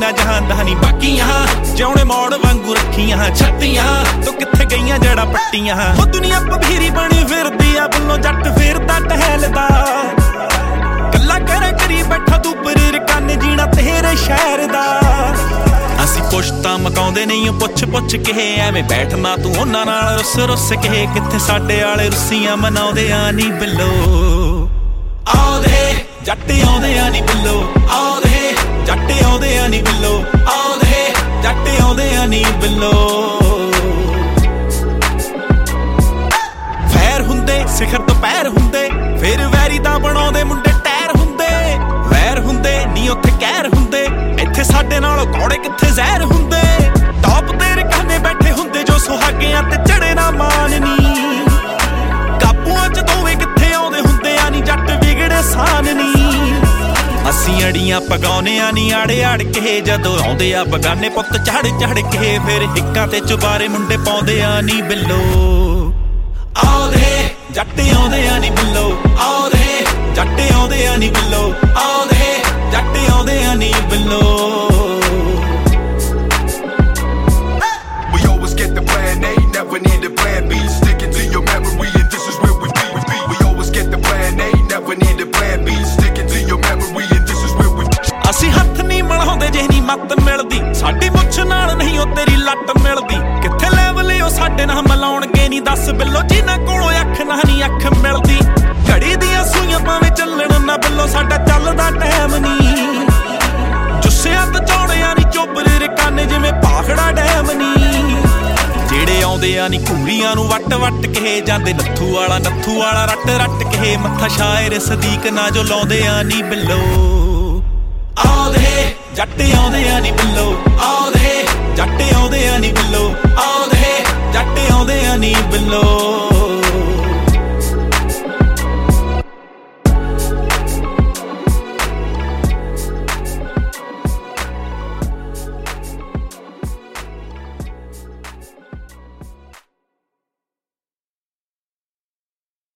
ਨਾ ਜਹਾਨਦਾਨੀ ਬਾਕੀਆਂ ਜਿਉਣੇ ਮੋੜ ਵਾਂਗੂ ਰੱਖੀਆਂ ਛੱਤੀਆਂ ਤੂੰ ਕਿੱਥੇ ਗਈਆਂ ਜੜਾ ਪੱਟੀਆਂ ਉਹ ਦੁਨੀਆ ਪਭੀਰੀ ਬਣੀ ਫਿਰਦੀ ਆ ਵੱਲੋਂ ਜੱਟ ਫਿਰਦਾ ਟਹਿਲਦਾ ਗੱਲਾਂ ਕਰੀ ਬੈਠਾ ਤੂੰ ਪਰੀਰ ਕੰਨ ਜੀਣਾ ਤੇਰੇ ਸ਼ਹਿਰ ਦਾ ਅਸੀਂ ਪੁੱਛਤਾਂ ਮਕਾਉਂਦੇ ਨਹੀਂ ਪੁੱਛ ਕੇ ਐਵੇਂ ਬੈਠਣਾ ਤੂੰ ਉਹਨਾਂ ਨਾਲ ਰੁੱਸ ਕੇ ਕਿੱਥੇ ਸਾਡੇ ਵਾਲੇ ਰੁੱਸੀਆਂ ਮਨਾਉਂਦੇ ਆ ਨੀ ਬਿੱਲੋ ਆਉਦੇ ਜੱਟ ਆਉਂਦੇ ਆ ਨੀ ਬਿੱਲੋ ਆਉਦੇ ਜੱਟ ਆਉਂਦੇ ਆ ਨੀ ਬਿੱਲੋ ਆਉਦੇ ਜੱਟ ਆਉਂਦੇ ਆ ਨੀ ਬਿੱਲੋ ਫੈਰ ਹੁੰਦੇ ਸਿਖਰ ਤੋਂ ਪੈਰ ਹੁੰਦੇ ਫਿਰ ਵੈਰੀ ਦਾ ਬਣਾਉਂਦੇ ਮੁੰਡੇ ਟਾਇਰ ਹੁੰਦੇ ਵੈਰ ਹੁੰਦੇ ਨੀ ਉੱਥੇ ਕਹਿਰ ਹੁੰਦੇ ਇੱਥੇ ਸਾਡੇ ਨਾਲੋਂ ਕੌੜੇ ਕਿੱਥੇ ਜ਼ਹਿਰ ਹੁੰਦੇ ਟੌਪ ਤੇ ਰਕਾਨੇ ਬੈਠੇ ਹੁੰਦੇ ਜੋ ਸੁਹਾਗਿਆਂ ਤੇ ਚੜੇ ਨਾ ਮਾਨ ਨੀ ਕਾਬੂਆਂ ਚ ਦੋਵੇਂ ਕਿੱਥੇ ਆਉਂਦੇ ਹੁੰਦੇ ਆ ਨੀ ਜੱਟ ਵਿਗੜੇ ਸਾਨ ਨੀ ਅਸੀਂ ਅੜੀਆਂ ਪਗਾਉਨੇ ਆ ਨੀ ਆੜ ਕੇ ਜਦੋਂ ਆਉਂਦੇ ਆ ਬਗਾਨੇ ਪੁੱਤ ਚੜ ਕੇ ਫਿਰ ਹਿੱਕਾਂ ਤੇ ਚੁਬਾਰੇ ਮੁੰਡੇ ਪਾਉਂਦੇ ਆ ਨੀ ਬਿੱਲੋ ਆਉਦੇ ਜੱਟ ਆਉਂਦੇ ਆ ਨੀ ਬਿੱਲੋ ਆਉਦੇ ਜੱਟ ਆਉਂਦੇ ਆ ਨੀ ਬਿੱਲੋ ਆਉਦੇ ਜੱਟ ਆਉਂਦੇ ਆ ਨੀ ਬਿੱਲੋ We always get the plan A, never need a plan B. Stick it to your memory and this is where we be. We always get the plan A, never need a plan B. Stick it to your memory and this is where we be. ਅਸੀਂ ਹੱਥ ਨਹੀਂ ਬਣਾਉਂਦੇ ਜੇ ਨਹੀਂ ਮੱਤ ਮਿਲਦੀ ਸਾਡੀ ਮੁੱਛ ਨਾਲ ਨਹੀਂ ਉਹ ਤੇਰੀ ਲੱਟ ਮਿਲਦੀ ਕਿੱਥੇ ਲੈਵਲ ਉਹ ਸਾਡੇ ਨਾਲ ਮਿਲਾਉਣਗੇ ਨਹੀਂ ਦੱਸ ਬਿੱਲੋ ਜਿਨ੍ਹਾਂ ਕੋਲੋਂ ਅੱਖ ਨਾ ਨਹੀਂ ਅੱਖ ਮਿਲਦੀ ਘੜੀ ਦੀਆਂ ਸੂਈਆਂ ਭਾਵੇਂ ਚੱਲਣ ਨਾ ਬਿੱਲੋ ਸਾਡਾ ਚੱਲਦਾ ਟਾਈਮ ਨਹੀਂ ਜੁੱਸਿਆਂ ਤੇ ਚੌੜਿਆਂ ਨੀ ਚੋਬਰੇ ਕੰਨ ਜਿਵੇਂ ਪਾਖੜਾ ਡੈਮ ਨੀ ਜਿਹੜੇ ਆਉਂਦੇ ਆ ਨੀ ਘੂਰੀਆਂ ਨੂੰ ਵੱਟ ਕੇ ਜਾਂਦੇ ਨੱਥੂ ਵਾਲਾ ਰੱਟ ਕੇ ਮੱਥਾ ਸ਼ਾਇਰ ਸਦੀਕ ਨਾ ਜੋ ਲਾਉਂਦੇ ਆ ਨੀ ਬਿੱਲੋ ਆਉਦੇ ਜੱਟ ਆਉਂਦੇ ਆ ਨੀ ਬਿੱਲੋ ਆਉਦੇ ਜੱਟ ਆਉਂਦੇ ਆ ਨੀ ਬਿੱਲੋ